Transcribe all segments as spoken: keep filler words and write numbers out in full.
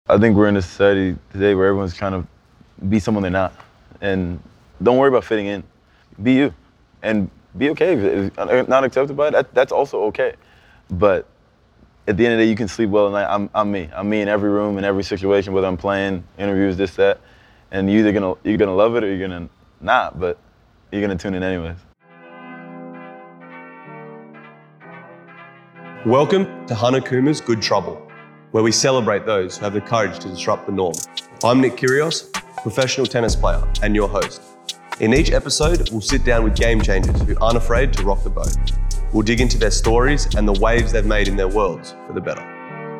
I think we're in a society today where everyone's trying to be someone they're not. And don't worry about fitting in. Be you. And be okay if it's not accepted by it. That, that's also okay. But at the end of the day, you can sleep well at night. I'm, I'm me. I'm me in every room, in every situation, whether I'm playing, interviews, this, that. And you're either gonna, you're gonna love it or you're gonna not, but you're gonna tune in anyways. Welcome to Hanakuma's Good Trouble, where we celebrate those who have the courage to disrupt the norm. I'm Nick Kyrgios, professional tennis player and your host. In each episode, we'll sit down with game changers who aren't afraid to rock the boat. We'll dig into their stories and the waves they've made in their worlds for the better.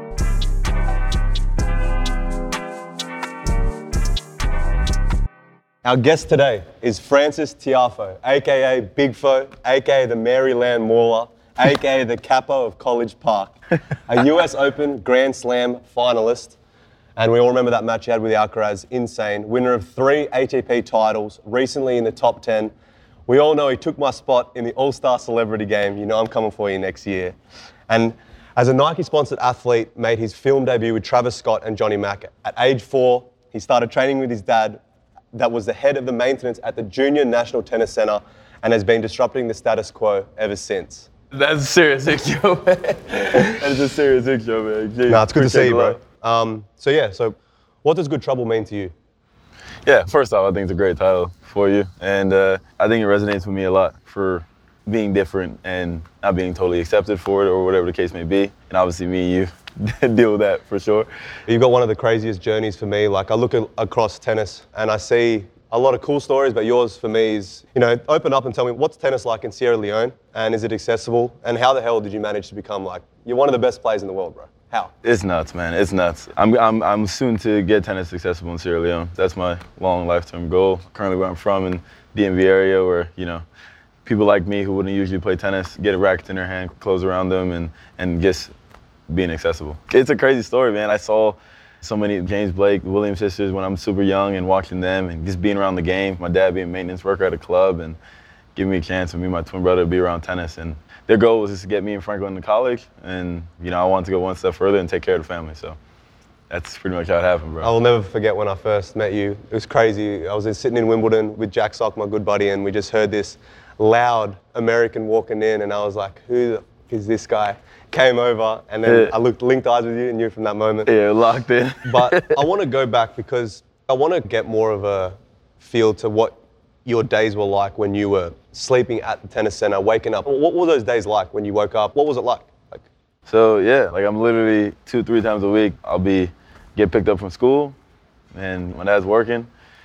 Our guest today is Frances Tiafoe, aka Big Foe, aka the Maryland Mauler, aka the Capo of College Park, a U S Open Grand Slam finalist, and we all remember that match he had with Alcaraz, insane, winner of three A T P titles, recently in the top ten. We all know he took my spot in the All-Star Celebrity Game. You know I'm coming for you next year. And as a Nike-sponsored athlete, made his film debut with Travis Scott and Johnny Mack. At age four, he started training with his dad, that was the head of the maintenance at the Junior National Tennis Center, and has been disrupting the status quo ever since. That's a serious intro, man. That's a serious intro, man. Jeez, nah, it's good to see you, bro. Lot. Um, so yeah, so what does Good Trouble mean to you? Yeah, first off, I think it's a great title for you. And uh, I think it resonates with me a lot for being different and not being totally accepted for it or whatever the case may be. And obviously me and you deal with that for sure. You've got one of the craziest journeys for me. Like I look at, across tennis and I see a lot of cool stories, but yours for me is, you know, open up and tell me what's tennis like in Sierra Leone and is it accessible? And how the hell did you manage to become like, you're one of the best players in the world, bro? How? It's nuts, man. It's nuts. I'm, I'm, I'm soon to get tennis accessible in Sierra Leone. That's my long lifetime goal. Currently where I'm from in D M V area where, you know, people like me who wouldn't usually play tennis get a racket in their hand, clothes around them, and, and just being accessible. It's a crazy story, man. I saw so many James Blake, Williams sisters when I'm super young and watching them and just being around the game. My dad being a maintenance worker at a club and giving me a chance for me and my twin brother to be around tennis. And their goal was just to get me and Franco into college. And, you know, I wanted to go one step further and take care of the family. So that's pretty much how it happened, bro. I will never forget when I first met you. It was crazy. I was in, sitting in Wimbledon with Jack Sock, my good buddy, and we just heard this loud American walking in and I was like, who the f- is this guy? Came over and then yeah. I looked, linked eyes with you and knew from that moment. Yeah, locked in. But I want to go back because I want to get more of a feel to what your days were like when you were sleeping at the tennis center, waking up. What were those days like when you woke up? What was it like? like so yeah, like I'm literally two, three times a week, I'll be, get picked up from school and my dad's working.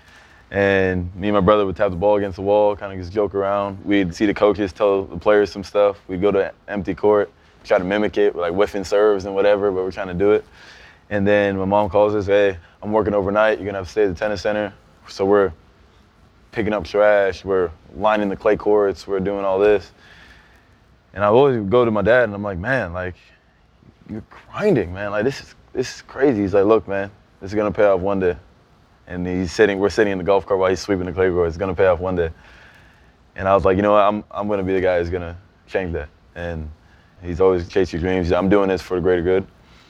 And me and my brother would tap the ball against the wall, kind of just joke around. We'd see the coaches tell the players some stuff. We'd go to empty court, try to mimic it, like whiffing serves and whatever, but we're trying to do it. And then my mom calls us, hey, I'm working overnight. You're gonna have to stay at the tennis center. So we're picking up trash, we're lining the clay courts, we're doing all this. And I always go to my dad and I'm like, man, like, you're grinding, man. Like, this is, this is crazy. He's like, look, man, this is gonna pay off one day. And he's sitting, we're sitting in the golf cart while he's sweeping the clay court. It's gonna pay off one day. And I was like, you know what, I'm, I'm gonna be the guy who's gonna change that. And he's always chased your dreams. I'm doing this for the greater good.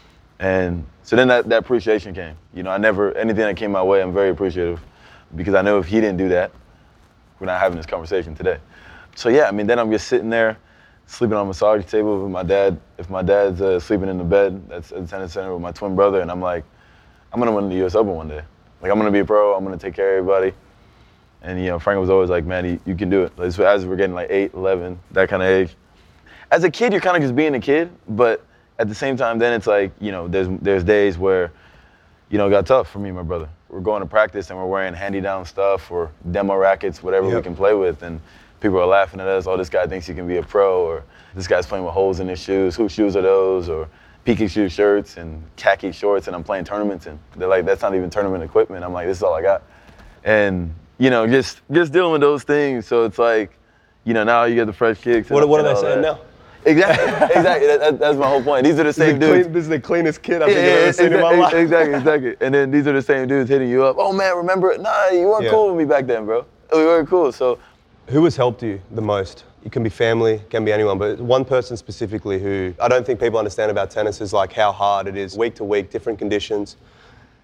And so then that, that appreciation came. You know, I never, anything that came my way, I'm very appreciative because I know if he didn't do that, we're not having this conversation today. So yeah, I mean, then I'm just sitting there, sleeping on a massage table with my dad. If my dad's uh, sleeping in the bed that's at the tennis center with my twin brother, and I'm like, I'm gonna win the U S Open one day. Like, I'm gonna be a pro, I'm gonna take care of everybody. And you know, Frank was always like, man, you, you can do it. Like, so as we're getting like eight, eleven, that kind of age. As a kid, you're kind of just being a kid, but at the same time, then it's like, you know, there's there's days where, you know, it got tough for me and my brother. We're going to practice and we're wearing hand-me-down stuff or demo rackets, whatever yep. we can play with, and people are laughing at us. Oh, this guy thinks he can be a pro, or this guy's playing with holes in his shoes. Whose shoes are those? Or Pikachu shirts and khaki shorts, and I'm playing tournaments, and they're like, that's not even tournament equipment. I'm like, this is all I got. And, you know, just just dealing with those things. So it's like, you know, now you get the fresh kicks. What, and, what are and they saying that. now? Exactly, exactly. That, that, that's my whole point. These are the same this dudes. Clean, this is the cleanest kid I've yeah, ever yeah, seen exactly, in my life. Exactly, exactly. And then these are the same dudes hitting you up. Oh man, remember? Nah, you weren't yeah. cool with me back then, bro. We weren't cool. So, who has helped you the most? It can be family, it can be anyone, but one person specifically who I don't think people understand about tennis is like how hard it is, week to week, different conditions.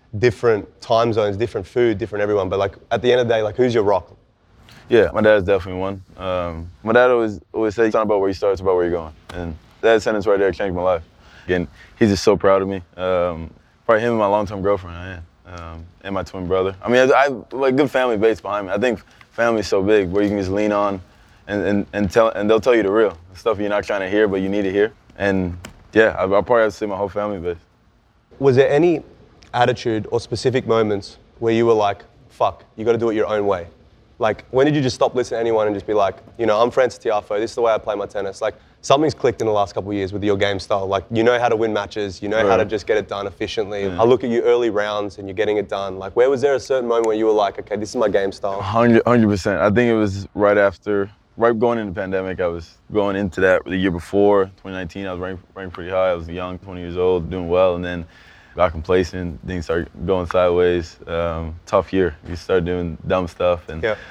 different time zones, different food, different everyone. But like at the end of the day, like who's your rock? Yeah, my dad's definitely one. Um, my dad always always says it's not about where you start, it's about where you're going. And that sentence right there changed my life. And he's just so proud of me. Um, probably him and my long-term girlfriend, I am. Um, and my twin brother. I mean, I, I have like good family base behind me. I think family's so big where you can just lean on and, and, and tell and they'll tell you the real stuff you're not trying to hear, but you need to hear. And yeah, I, I'll probably have to say my whole family base. Was there any attitude or specific moments where you were like, fuck, you got to do it your own way? Like, when did you just stop listening to anyone and just be like, you know, I'm Francis Tiafoe, this is the way I play my tennis. Like, something's clicked in the last couple of years with your game style. Like, you know how to win matches, you know right. how to just get it done efficiently. Yeah. I look at you early rounds and you're getting it done. Like, where was there a certain moment where you were like, okay, this is my game style? one hundred percent. I think it was right after, right going into the pandemic. I was going into that the year before, twenty nineteen. I was ranked, ranked pretty high. I was young, twenty years old, doing well, and then got complacent. Things started going sideways. Um, tough year. You start doing dumb stuff, and yeah.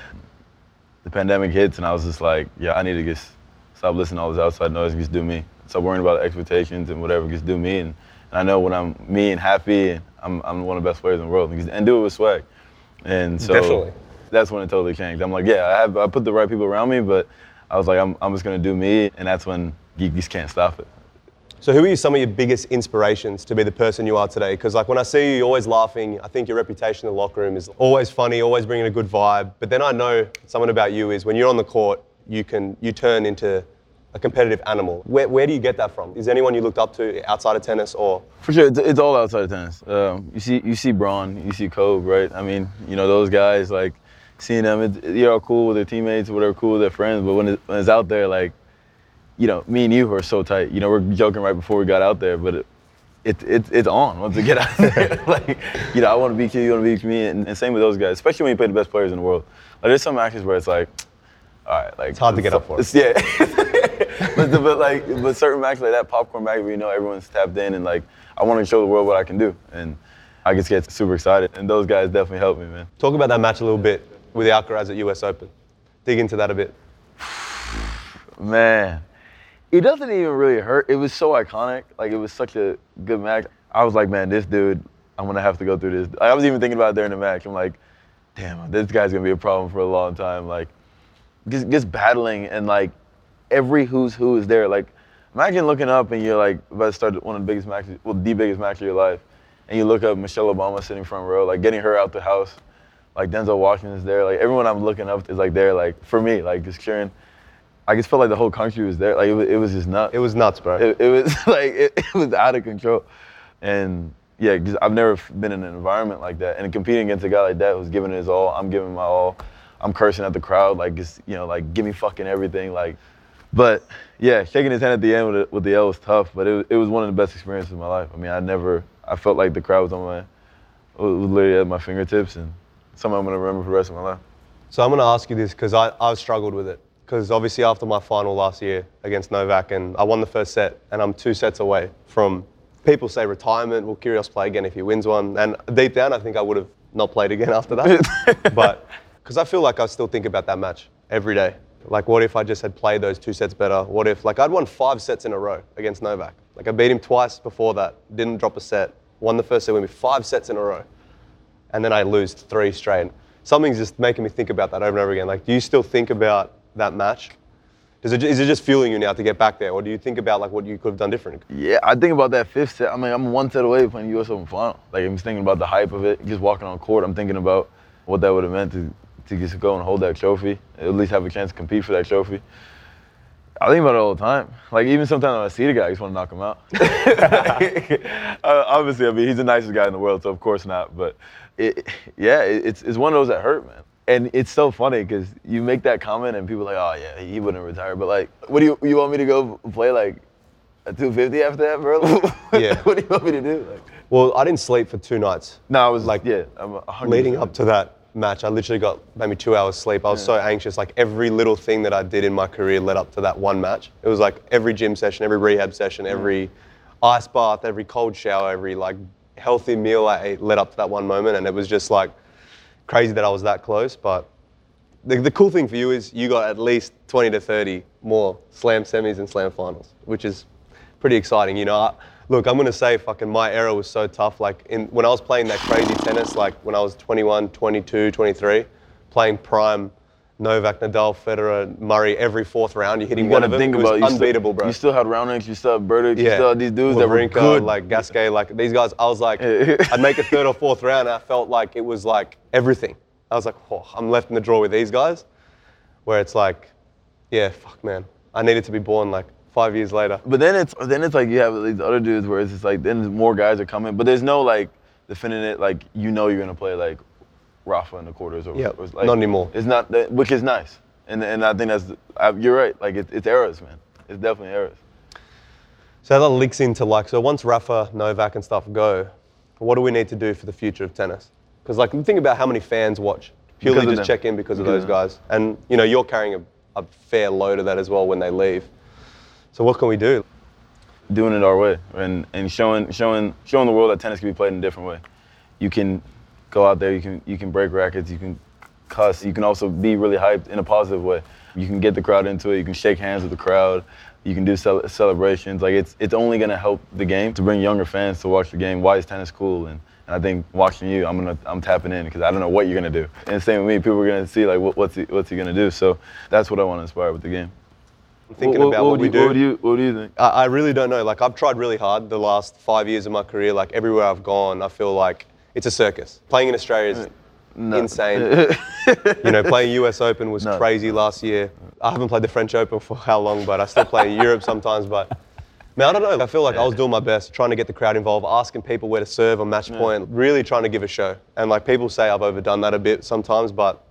the pandemic hits, and I was just like, yeah, I need to just stop listening to all this outside noise and just do me. Stop worrying about the expectations and whatever, just do me. And, and I know when I'm me and happy, and I'm I'm one of the best players in the world, and do it with swag. And so Definitely. That's when it totally changed. I'm like, yeah, I have I put the right people around me, but I was like, I'm I'm just gonna do me, and that's when you just can't stop it. So who are some of your biggest inspirations to be the person you are today? Because like when I see you, you're always laughing. I think your reputation in the locker room is always funny, always bringing a good vibe. But then I know something about you is when you're on the court, you can you turn into a competitive animal. Where where do you get that from? Is there anyone you looked up to outside of tennis or? For sure, it's, it's all outside of tennis. Um, you see you see Braun, you see Kobe, right? I mean, you know those guys, like seeing them, it, you're all cool with their teammates, whatever, cool with their friends. But when, it, when it's out there, like, you know, me and you are so tight. You know, we're joking right before we got out there, but it, it, it it's on once we get out there. Like, you know, I want to beat you, you want to beat me, and, and same with those guys, especially when you play the best players in the world. Like, there's some matches where it's like, all right, like it's hard to get up for. It's, yeah, but, but like, but certain matches like that, popcorn match where you know everyone's tapped in, and like, I want to show the world what I can do, and I just get super excited. And those guys definitely helped me, man. Talk about that match a little bit with Alcaraz at U S Open. Dig into that a bit. Man. It doesn't even really hurt. It was so iconic. Like, it was such a good match. I was like, man, this dude, I'm going to have to go through this. I was even thinking about it during the match. I'm like, damn, this guy's going to be a problem for a long time. Like, just, just battling, and, like, every who's who is there. Like, imagine looking up and you're, like, about to start one of the biggest matches, well, the biggest match of your life. And you look up, Michelle Obama sitting front row, like, getting her out the house. Like, Denzel Washington's there. Like, everyone I'm looking up is, like, there, like, for me, like, just cheering. I just felt like the whole country was there. Like, it was, it was just nuts. It was nuts, bro. It, it was like, it, it was out of control. And yeah, cause I've never been in an environment like that. And competing against a guy like that who's giving his all, I'm giving my all. I'm cursing at the crowd, like, just, you know, like, give me fucking everything. Like, but yeah, shaking his hand at the end with, it, with the L was tough, but it, it was one of the best experiences of my life. I mean, I never, I felt like the crowd was on my, it was literally at my fingertips, and something I'm gonna remember for the rest of my life. So I'm gonna ask you this, because I, I've struggled with it. Because obviously after my final last year against Novak, and I won the first set, and I'm two sets away from, people say retirement, will Kyrgios play again if he wins one? And deep down, I think I would have not played again after that. But, because I feel like I still think about that match every day. Like, what if I just had played those two sets better? What if, like, I'd won five sets in a row against Novak. Like, I beat him twice before that, didn't drop a set, won the first set with me, five sets in a row. And then I lose three straight. Something's just making me think about that over and over again. Like, do you still think about that match? Does it, is it just fueling you now to get back there, or do you think about like what you could have done different? Yeah, I think about that fifth set. I mean, I'm one set away from playing the U S Open final. Like, I'm just thinking about the hype of it. Just walking on court, I'm thinking about what that would have meant to, to just go and hold that trophy, at least have a chance to compete for that trophy. I think about it all the time. Like, even sometimes when I see the guy, I just want to knock him out. uh, obviously, I mean, he's the nicest guy in the world, so of course not. But it, yeah, it, it's it's one of those that hurt, man. And it's so funny because you make that comment and people are like, oh yeah, he wouldn't retire. But like, what do you you want me to go play like a two fifty after that, bro? Yeah. What do you want me to do? Like, well, I didn't sleep for two nights. No, I was like, yeah, I'm one hundred percent. Leading up to that match, I literally got maybe two hours sleep. I was yeah. so anxious. Like, every little thing that I did in my career led up to that one match. It was like every gym session, every rehab session, every mm. ice bath, every cold shower, every like healthy meal I ate led up to that one moment. And it was just like crazy that I was that close. But the, the cool thing for you is you got at least twenty to thirty more slam semis and slam finals, which is pretty exciting. You know, I, Look, I'm gonna say fucking my era was so tough. Like in when I was playing that crazy tennis, like when I was twenty-one, twenty-two, twenty-three, playing prime Novak, Nadal, Federer, Murray every fourth round, you're hitting You one gotta of them. think It was about it. You unbeatable, still, bro. You still had Raonic, you still had Burdick, you Yeah. still had these dudes that were Wawrinka, good. like Gasquet, like these guys. I was like, I'd make a third or fourth round, and I felt like it was like everything. I was like, oh, I'm left in the draw with these guys, where it's like, yeah, fuck, man. I needed to be born like five years later. But then it's then it's like you have these other dudes where it's just like then more guys are coming, but there's no like definite like you know you're gonna play like Rafa in the quarters or, Yep, or like, not anymore. It's not that, which is nice, and and I think that's I, you're right. Like it, it's eras, man. It's definitely eras. So that links into like so once Rafa, Novak, and stuff go, what do we need to do for the future of tennis? Because like think about how many fans watch purely Because of just them. check in because of Because those of them. guys, and you know you're carrying a, a fair load of that as well when they leave. So what can we do? Doing it our way and, and showing showing showing the world that tennis can be played in a different way. You can go out there, you can you can break rackets, you can cuss, you can also be really hyped in a positive way. You can get the crowd into it, you can shake hands with the crowd, you can do cel- celebrations. Like it's it's only gonna help the game to bring younger fans to watch the game. Why is tennis cool? And, and I think watching you, I'm gonna I'm tapping in because I don't know what you're gonna do. And same with me, people are gonna see like what, what's he what's he gonna do. So that's what I want to inspire with the game. I'm thinking what, about what what, would we you, do. What would you what do you think? I, I really don't know. Like I've tried really hard the last five years of my career. Like everywhere I've gone, I feel like it's a circus. Playing in Australia is No. insane. You know, playing U S Open was No. crazy last year. I haven't played the French Open for how long, but I still play in Europe sometimes. But man, I don't know. I feel like I was doing my best, trying to get the crowd involved, asking people where to serve on match point, really trying to give a show. And like people say I've overdone that a bit sometimes, but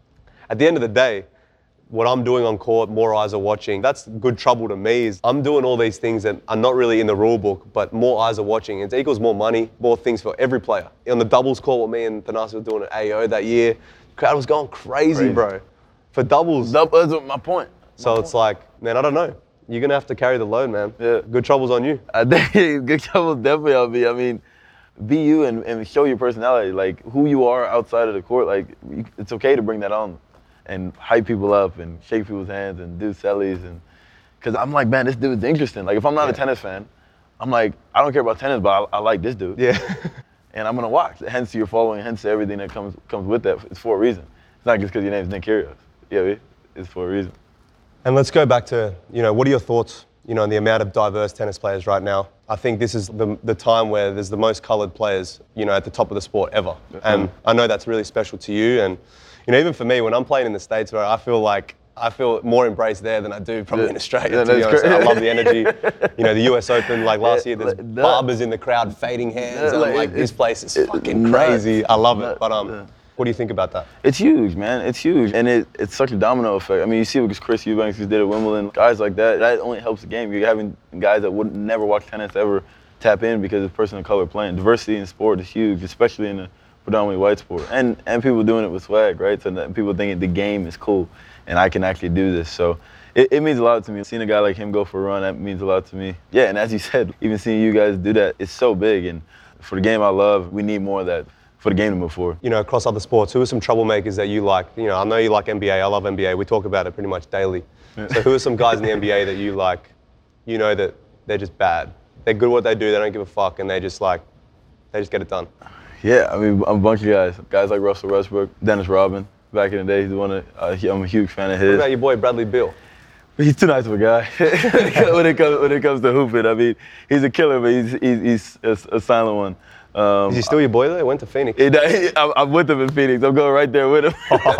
at the end of the day, what I'm doing on court, more eyes are watching. That's good trouble to me. Is I'm doing all these things that are not really in the rule book, but more eyes are watching. It equals more money, more things for every player. On the doubles court, what me and Thanasi were doing at A O that year, the crowd was going crazy, Crazy. bro. For doubles. That- That's my point. So it's like, man, I don't know. You're gonna have to carry the load, man. Yeah. Good trouble's on you. I think good trouble definitely help me. I mean, be you and, and show your personality, like who you are outside of the court. Like you, it's okay to bring that on, and hype people up and shake people's hands and do sellies and. Cause I'm like, man, this dude's interesting. Like if I'm not a Yeah. tennis fan, I'm like, I don't care about tennis, but I, I like this dude. Yeah. And I'm gonna watch. Hence you're following. Hence everything that comes comes with that. It's for a reason. It's not just because your name's Nick Kyrgios. Yeah, it's for a reason. And let's go back to, you know, what are your thoughts, you know, on the amount of diverse tennis players right now? I think this is the, the time where there's the most coloured players, you know, at the top of the sport ever. And I know that's really special to you. And, you know, even for me, when I'm playing in the States, where I feel like I feel more embraced there than I do probably Yeah. in Australia, Yeah, to be that's honest. great. I love the energy. You know, the U S Open, like last Yeah, year, there's that- barbers in the crowd fading hands. Yeah, and I'm like, like, it- this place is it- fucking nuts. crazy. I love it. Nuts, But um, yeah. what do you think about that? It's huge, man. It's huge, and it, it's such a domino effect. I mean, you see what Chris Eubanks just did at Wimbledon. Guys like that, that only helps the game. You're having guys that would never watch tennis ever tap in because it's person of color playing. Diversity in sport is huge, especially in a predominantly white sport, and and people doing it with swag, right? So that people thinking the game is cool, and I can actually do this. So it, it means a lot to me. Seeing a guy like him go for a run, that means a lot to me. Yeah, and as you said, even seeing you guys do that, it's so big. And for the game I love, we need more of that for the game to move forward. You know, across other sports, who are some troublemakers that you like? You know, I know you like N B A. I love N B A. We talk about it pretty much daily. So who are some guys in the N B A that you like, you know that they're just bad? They're good at what they do. They don't give a fuck, and they just like, they just get it done. Yeah, I mean, a bunch of guys. Guys like Russell Westbrook, Dennis Rodman. Back in the day, he's one of, uh, I'm a huge fan of What his. about your boy Bradley Beal? He's too nice of a guy when it comes when it comes to hooping. I mean, he's a killer, but he's he's, he's a, a silent one. Um, Is he still your boy though? He went to Phoenix. he- he- I'm, I'm with him in Phoenix. I'm going right there with him.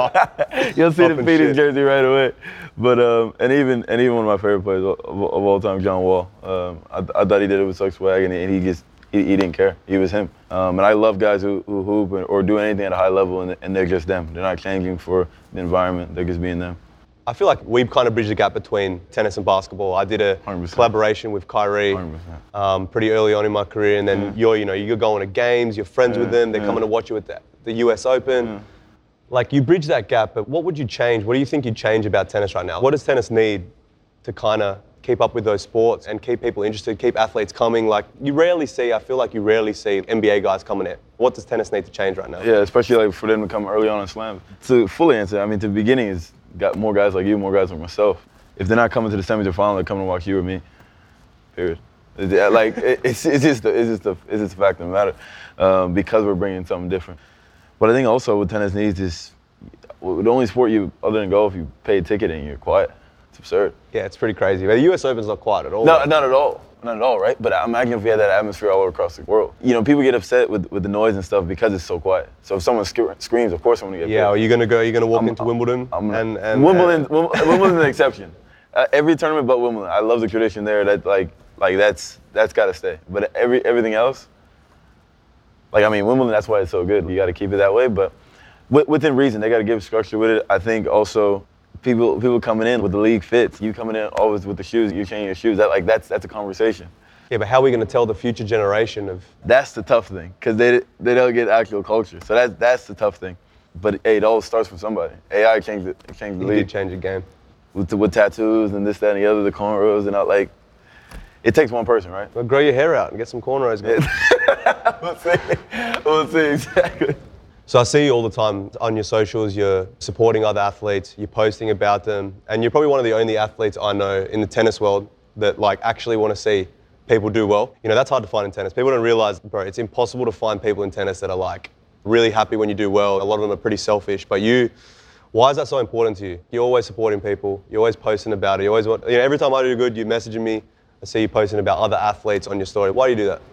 You'll see the Poppin' Phoenix shit. jersey right away. But um, and even and even one of my favorite players of, of, of all time, John Wall. Um, I, I thought he did it with such swag, and he, and he just he, he didn't care. He was him. Um, and I love guys who, who hoop or, or do anything at a high level, and, and they're just them. They're not changing for the environment. They're just being them. I feel like we've kind of bridged the gap between tennis and basketball. I did a one hundred percent. collaboration with Kyrie one hundred percent. um, pretty early on in my career, and then Yeah. you're, you know, you're going to games, you're friends with Yeah, them, they're yeah. coming to watch you at the, the U S Open. Yeah. Like you bridge that gap, but what would you change? What do you think you'd change about tennis right now? What does tennis need to kind of keep up with those sports and keep people interested, keep athletes coming? Like you rarely see, I feel like you rarely see N B A guys coming in. What does tennis need to change right now? Yeah, especially like for them to come early on in slams. To fully answer, I mean, to the beginning is got more guys like you, more guys like myself. If they're not coming to the semis or final, they're coming to watch you or me. Period. It- Like it, it's it's just the, it's just the it's just the fact of the matter, um, because we're bringing something different. But I think also what tennis needs is the only sport you other than golf you pay a ticket and you're quiet. It's absurd. Yeah, it's pretty crazy. But the U S Open's not quiet at all. No, right? not at all. Not at all, right? But imagine if we had that atmosphere all across the world. You know, people get upset with, with the noise and stuff because it's so quiet. So if someone sc- screams, of course I'm gonna get Yeah, pissed. are you gonna go? Are you gonna walk I'm- into Wimbledon? I'm gonna, and, and Wimbledon, and- Wim- Wimbledon's an exception. Uh, every tournament but Wimbledon. I love the tradition there. That like, like that's that's got to stay. But every everything else, like I mean, Wimbledon. That's why it's so good. You got to keep it that way. But w- within reason, they got to give structure with it. I think also people people coming in with the league fits. You coming in always with the shoes. You changing your shoes. That like that's that's a conversation. Yeah, but how are we gonna tell the future generation of? That's the tough thing, because they they don't get actual culture. So that's that's the tough thing. But hey, it all starts from somebody. A I changed it, changed the You league did change the game. with the, with tattoos and this, that, and the other, the cornrows and all. Like, it takes one person, right? Well, grow your hair out and get some cornrows. Going. We'll see. We'll see exactly. So I see you all the time on your socials. You're supporting other athletes. You're posting about them, and you're probably one of the only athletes I know in the tennis world that like actually want to see people do well. You know, that's hard to find in tennis. People don't realize, bro, it's impossible to find people in tennis that are like really happy when you do well. A lot of them are pretty selfish, but you, why is that so important to you? You're always supporting people. You're always posting about it. You always want, you know, every time I do good, you're messaging me. I see you posting about other athletes on your story. Why do you do that?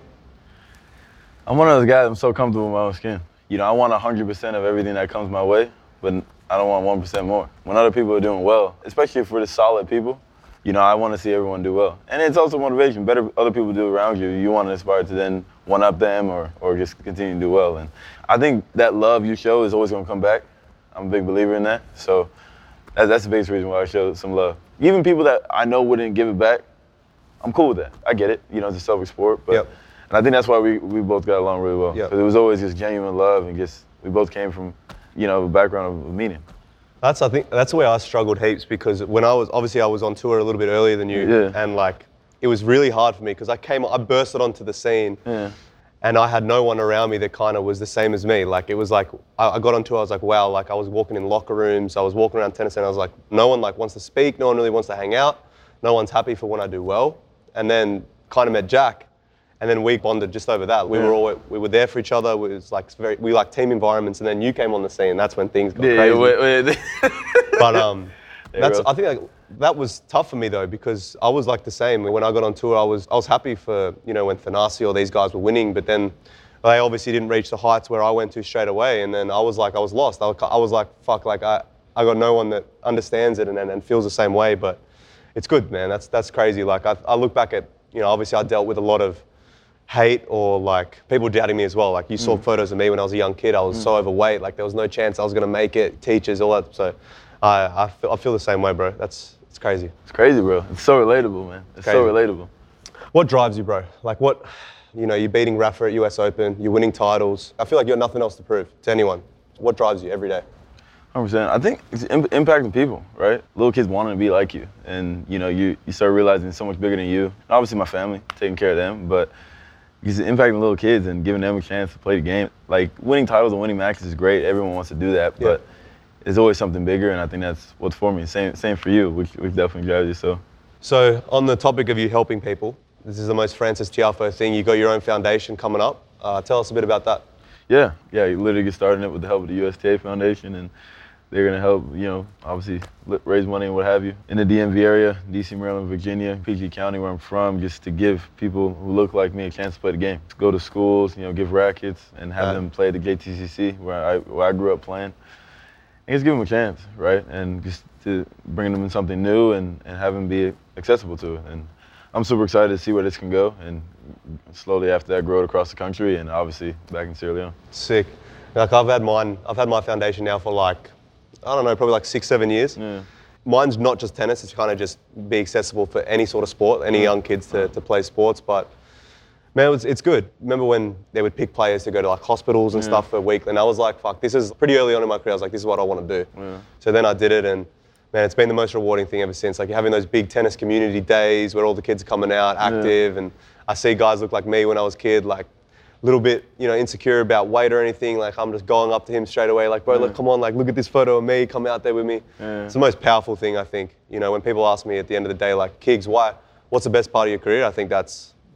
I'm one of those guys, I'm so comfortable with my own skin. You know, I want one hundred percent of everything that comes my way, but I don't want one percent more. When other people are doing well, especially for the solid people, you know, I want to see everyone do well. And it's also motivation. Better other people do around you, you want to aspire to then one-up them or, or just continue to do well. And I think that love you show is always going to come back. I'm a big believer in that. So that's, that's the biggest reason why I show some love. Even people that I know wouldn't give it back, I'm cool with that. I get it. You know, it's a selfish sport. But, Yep. And I think that's why we, we both got along really well. Yep. Because it was always just genuine love and just, we both came from, you know, a background of meaning. That's I think that's the way I struggled heaps, because when I was obviously I was on tour a little bit earlier than you, Yeah. and like it was really hard for me because I came I bursted onto the scene, Yeah. and I had no one around me that kind of was the same as me. Like it was like I, I got on tour, I was like, wow, like I was walking in locker rooms, I was walking around tennis, and I was like, no one like wants to speak, no one really wants to hang out, no one's happy for when I do well. And then kind of met Jack, and then we bonded just over that. We Yeah. were all we were there for each other. It was like very we like team environments, and then you came on the scene. That's when things got Yeah, crazy. wait, wait. But um, that's bro. I think like, that was tough for me though, because I was like the same. When I got on tour, I was I was happy for, you know, when Thanasi or these guys were winning, but then they obviously didn't reach the heights where I went to straight away, and then I was like I was lost. I was, I was like fuck, like I I got no one that understands it and, and, and feels the same way. But it's good, man. That's that's crazy. Like I I look back at, you know, obviously I dealt with a lot of hate or like people doubting me as well. Like you saw Mm. photos of me when I was a young kid. I was so overweight. Like there was no chance I was gonna make it. Teachers, all that. So I I feel, I feel the same way, bro. That's it's crazy. It's crazy, bro. It's so relatable, man. It's so Crazy. relatable. What drives you, bro? Like what? You know, you're beating Rafa at U S Open. You're winning titles. I feel like you got nothing else to prove to anyone. What drives you every day? one hundred percent. I think it's im- impacting people, right? Little kids wanting to be like you. And, you know, you, you start realizing it's so much bigger than you. And obviously my family, taking care of them, but it's impacting little kids and giving them a chance to play the game. Like, winning titles and winning matches is great. Everyone wants to do that, Yeah. but there's always something bigger, and I think that's what's for me. Same same for you, which, which definitely drives you, so. So on the topic of you helping people, this is the most Francis Tiafoe thing. You got your own foundation coming up. Uh, tell us a bit about that. Yeah, yeah, you literally get started it with the help of the U S T A Foundation, and they're gonna help, you know, obviously li- raise money and what have you. In the D M V area, D C, Maryland, Virginia, P G County, where I'm from, just to give people who look like me a chance to play the game. To go to schools, you know, give rackets, and have Right. them play the J T C C, where I, where I grew up playing. And just give them a chance, right? And just to bring them in something new and, and have them be accessible to it. And I'm super excited to see where this can go, and slowly after that grow it across the country, and obviously back in Sierra Leone. Sick. Like I've had mine, I've had my foundation now for like, I don't know, probably like six, seven years. Yeah. Mine's not just tennis, it's kind of just be accessible for any sort of sport, any young kids to, to play sports. But man, it was, it's good. Remember when they would pick players to go to like hospitals and Yeah. stuff for a week, and I was like, fuck, this is pretty early on in my career. I was like, this is what I want to do. Yeah. So then I did it, and man, it's been the most rewarding thing ever since. Like you're having those big tennis community days where all the kids are coming out active, and I see guys look like me when I was a kid, like a little bit, you know, insecure about weight or anything. Like I'm just going up to him straight away, like, bro, look, come on, like look at this photo of me, come out there with me. Yeah. It's the most powerful thing, I think. You know, when people ask me at the end of the day, like, Kiggs, why? What's the best part of your career? I think that's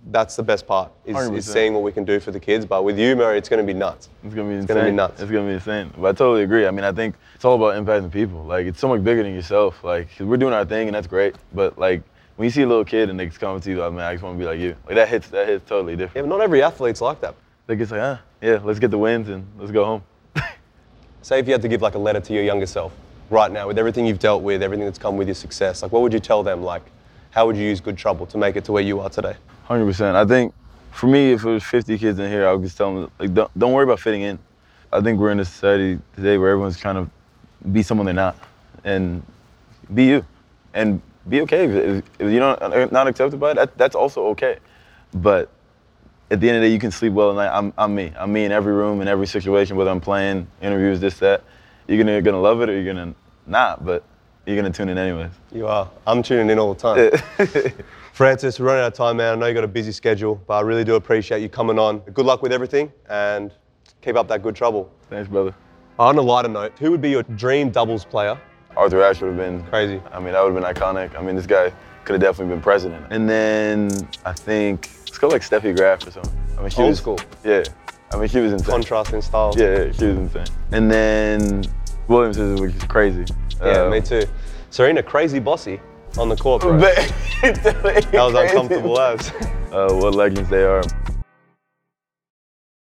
that's the best part, is, one hundred is percent. seeing what we can do for the kids. But with you, Murray, it's going to be nuts. It's gonna be insane. It's gonna be nuts. It's gonna be insane. But I totally agree. I mean, I think it's all about impacting people. Like, it's so much bigger than yourself. Like, 'cause we're doing our thing and that's great. But like, when you see a little kid and they just come to you, like, man, I just want to be like you. Like, that hits. That hits totally Yeah, different. but not every athlete's like that. Like, it's like, ah, yeah, let's get the wins and let's go home. Say if you had to give like a letter to your younger self right now, with everything you've dealt with, everything that's come with your success, like what would you tell them? Like, how would you use good trouble to make it to where you are today? one hundred percent. I think for me, if it was fifty kids in here, I would just tell them, like, don't, don't worry about fitting in. I think we're in a society today where everyone's trying to be someone they're not, and be you, and be okay if, if you're not, not accepted by it. That, that's also okay. But at the end of the day, you can sleep well at night. I'm, I'm me. I'm me in every room, in every situation, whether I'm playing, interviews, this, that. You're gonna, you're gonna love it or you're gonna not, but you're gonna tune in anyways. You are. I'm tuning in all the time. Francis, we're running out of time, man. I know you got a busy schedule, but I really do appreciate you coming on. Good luck with everything and keep up that good trouble. Thanks, brother. On a lighter note, who would be your dream doubles player? Arthur Ashe would have been Crazy. I mean, that would have been iconic. I mean, this guy could have definitely been president. And then I think, let's go like Steffi Graf or something. I mean, she Old was, school. Yeah. I mean, she was insane. Contrasting styles. Yeah, yeah, she was insane. And then Williams is, which is crazy. Yeah, Um, me too. Serena, crazy bossy on the court, bro. But That was uncomfortable as. uh, what legends they are.